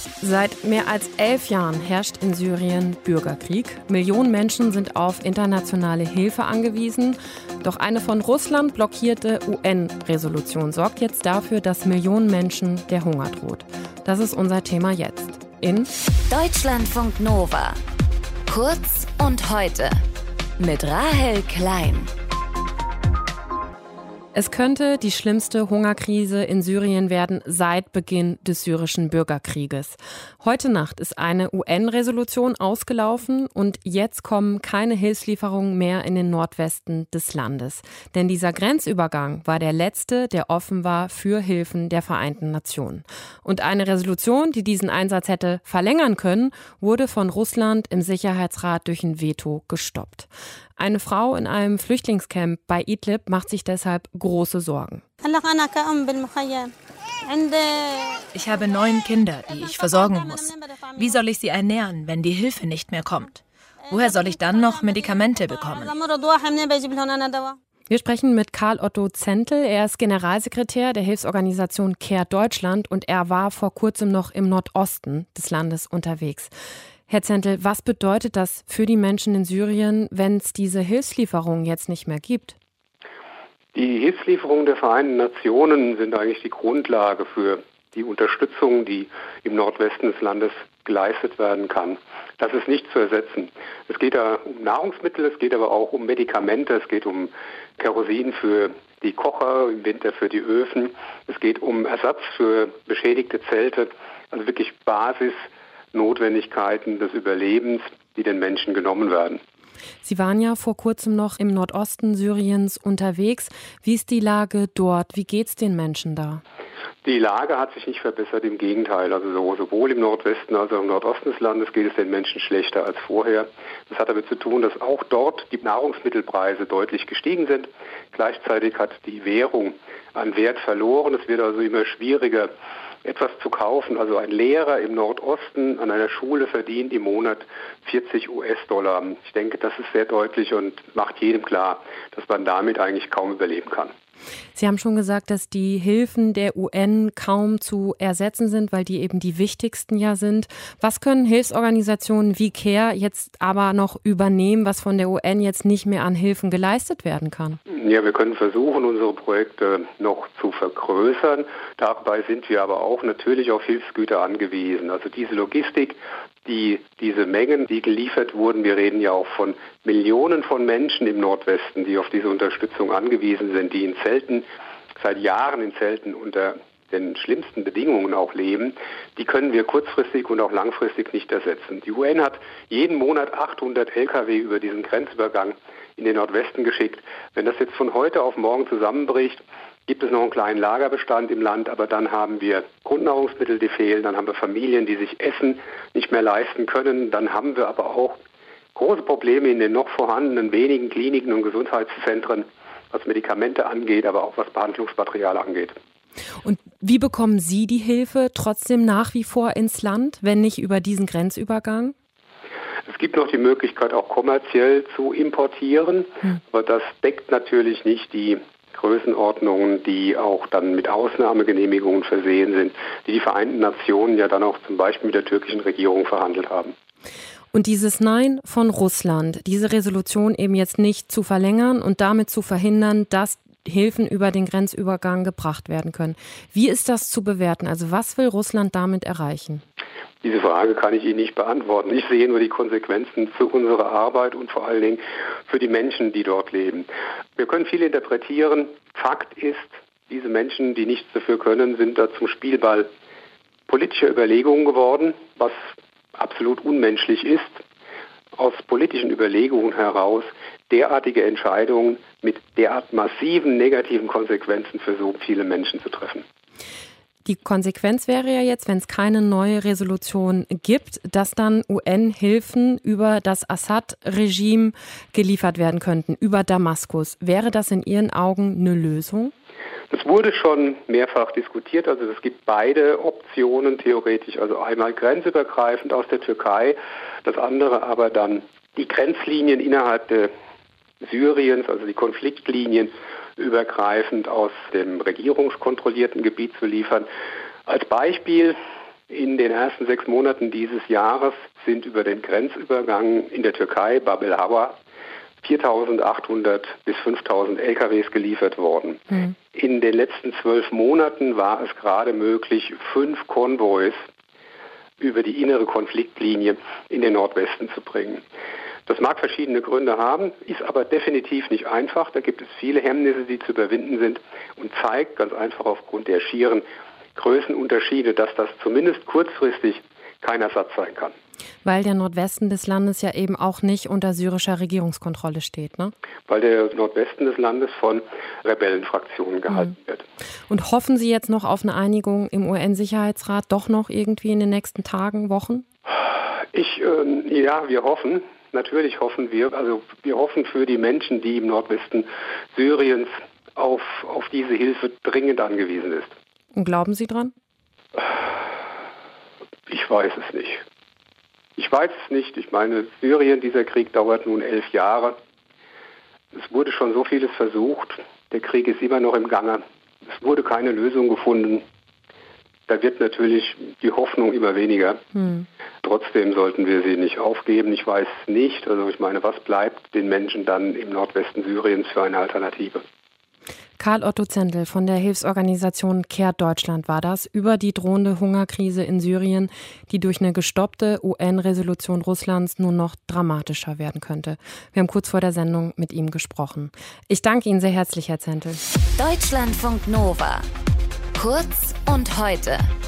Seit mehr als 11 Jahren herrscht in Syrien Bürgerkrieg. Millionen Menschen sind auf internationale Hilfe angewiesen. Doch eine von Russland blockierte UN-Resolution sorgt jetzt dafür, dass Millionen Menschen der Hunger droht. Das ist unser Thema jetzt in Deutschlandfunk Nova. Kurz und heute mit Rahel Klein. Es könnte die schlimmste Hungerkrise in Syrien werden seit Beginn des syrischen Bürgerkrieges. Heute Nacht ist eine UN-Resolution ausgelaufen und jetzt kommen keine Hilfslieferungen mehr in den Nordwesten des Landes. Denn dieser Grenzübergang war der letzte, der offen war für Hilfen der Vereinten Nationen. Und eine Resolution, die diesen Einsatz hätte verlängern können, wurde von Russland im Sicherheitsrat durch ein Veto gestoppt. Eine Frau in einem Flüchtlingscamp bei Idlib macht sich deshalb große Sorgen. Ich habe 9 Kinder, die ich versorgen muss. Wie soll ich sie ernähren, wenn die Hilfe nicht mehr kommt? Woher soll ich dann noch Medikamente bekommen? Wir sprechen mit Karl Otto Zentl. Er ist Generalsekretär der Hilfsorganisation CARE Deutschland und er war vor kurzem noch im Nordosten des Landes unterwegs. Herr Zentl, was bedeutet das für die Menschen in Syrien, wenn es diese Hilfslieferungen jetzt nicht mehr gibt? Die Hilfslieferungen der Vereinten Nationen sind eigentlich die Grundlage für die Unterstützung, die im Nordwesten des Landes geleistet werden kann. Das ist nicht zu ersetzen. Es geht da um Nahrungsmittel, es geht aber auch um Medikamente, es geht um Kerosin für die Kocher, im Winter für die Öfen, es geht um Ersatz für beschädigte Zelte, also wirklich Basisnotwendigkeiten des Überlebens, die den Menschen genommen werden. Sie waren ja vor kurzem noch im Nordosten Syriens unterwegs. Wie ist die Lage dort? Wie geht's den Menschen da? Die Lage hat sich nicht verbessert, im Gegenteil. Also sowohl im Nordwesten als auch im Nordosten des Landes geht es den Menschen schlechter als vorher. Das hat damit zu tun, dass auch dort die Nahrungsmittelpreise deutlich gestiegen sind. Gleichzeitig hat die Währung an Wert verloren. Es wird also immer schwieriger, etwas zu kaufen. Also ein Lehrer im Nordosten an einer Schule verdient im Monat 40 US-Dollar. Ich denke, das ist sehr deutlich und macht jedem klar, dass man damit eigentlich kaum überleben kann. Sie haben schon gesagt, dass die Hilfen der UN kaum zu ersetzen sind, weil die eben die wichtigsten ja sind. Was können Hilfsorganisationen wie CARE jetzt aber noch übernehmen, was von der UN jetzt nicht mehr an Hilfen geleistet werden kann? Ja, wir können versuchen, unsere Projekte noch zu vergrößern. Dabei sind wir aber auch natürlich auf Hilfsgüter angewiesen. Also diese Logistik, diese Mengen, die geliefert wurden, wir reden ja auch von Millionen von Menschen im Nordwesten, die auf diese Unterstützung angewiesen sind, die seit Jahren in Zelten unter den schlimmsten Bedingungen auch leben, die können wir kurzfristig und auch langfristig nicht ersetzen. Die UN hat jeden Monat 800 Lkw über diesen Grenzübergang in den Nordwesten geschickt. Wenn das jetzt von heute auf morgen zusammenbricht, gibt es noch einen kleinen Lagerbestand im Land, aber dann haben wir Grundnahrungsmittel, die fehlen, dann haben wir Familien, die sich Essen nicht mehr leisten können, dann haben wir aber auch große Probleme in den noch vorhandenen wenigen Kliniken und Gesundheitszentren, was Medikamente angeht, aber auch was Behandlungsmaterial angeht. Und wie bekommen Sie die Hilfe trotzdem nach wie vor ins Land, wenn nicht über diesen Grenzübergang? Es gibt noch die Möglichkeit, auch kommerziell zu importieren, aber das deckt natürlich nicht die Größenordnungen, die auch dann mit Ausnahmegenehmigungen versehen sind, die die Vereinten Nationen ja dann auch zum Beispiel mit der türkischen Regierung verhandelt haben. Und dieses Nein von Russland, diese Resolution eben jetzt nicht zu verlängern und damit zu verhindern, dass Hilfen über den Grenzübergang gebracht werden können. Wie ist das zu bewerten? Also was will Russland damit erreichen? Diese Frage kann ich Ihnen nicht beantworten. Ich sehe nur die Konsequenzen für unsere Arbeit und vor allen Dingen für die Menschen, die dort leben. Wir können viel interpretieren. Fakt ist, diese Menschen, die nichts dafür können, sind da zum Spielball politischer Überlegungen geworden, was absolut unmenschlich ist, aus politischen Überlegungen heraus derartige Entscheidungen mit derart massiven negativen Konsequenzen für so viele Menschen zu treffen. Die Konsequenz wäre ja jetzt, wenn es keine neue Resolution gibt, dass dann UN-Hilfen über das Assad-Regime geliefert werden könnten, über Damaskus. Wäre das in Ihren Augen eine Lösung? Es wurde schon mehrfach diskutiert, also es gibt beide Optionen theoretisch, also einmal grenzübergreifend aus der Türkei, das andere aber dann die Grenzlinien innerhalb Syriens, also die Konfliktlinien übergreifend aus dem regierungskontrollierten Gebiet zu liefern. Als Beispiel In den ersten 6 Monaten dieses Jahres sind über den Grenzübergang in der Türkei, Bab el-Hawa, 4.800 bis 5.000 LKWs geliefert worden. In den letzten 12 Monaten war es gerade möglich, 5 Konvois über die innere Konfliktlinie in den Nordwesten zu bringen. Das mag verschiedene Gründe haben, ist aber definitiv nicht einfach. Da gibt es viele Hemmnisse, die zu überwinden sind und zeigt ganz einfach aufgrund der schieren Größenunterschiede, dass das zumindest kurzfristig kein Ersatz sein kann. Weil der Nordwesten des Landes ja eben auch nicht unter syrischer Regierungskontrolle steht, ne? Weil der Nordwesten des Landes von Rebellenfraktionen gehalten wird. Und hoffen Sie jetzt noch auf eine Einigung im UN-Sicherheitsrat doch noch irgendwie in den nächsten Tagen, Wochen? Wir hoffen. Natürlich hoffen wir. Also wir hoffen für die Menschen, die im Nordwesten Syriens auf diese Hilfe dringend angewiesen ist. Und glauben Sie dran? Ich weiß es nicht. Ich weiß es nicht. Ich meine, Syrien, dieser Krieg dauert nun 11 Jahre. Es wurde schon so vieles versucht. Der Krieg ist immer noch im Gange. Es wurde keine Lösung gefunden. Da wird natürlich die Hoffnung immer weniger. Trotzdem sollten wir sie nicht aufgeben. Ich weiß nicht. Also ich meine, was bleibt den Menschen dann im Nordwesten Syriens für eine Alternative? Karl Otto Zendel von der Hilfsorganisation Kehrt Deutschland war das über die drohende Hungerkrise in Syrien, die durch eine gestoppte UN-Resolution Russlands nun noch dramatischer werden könnte. Wir haben kurz vor der Sendung mit ihm gesprochen. Ich danke Ihnen sehr herzlich, Herr Zendel. Deutschlandfunk Nova. Kurz und heute.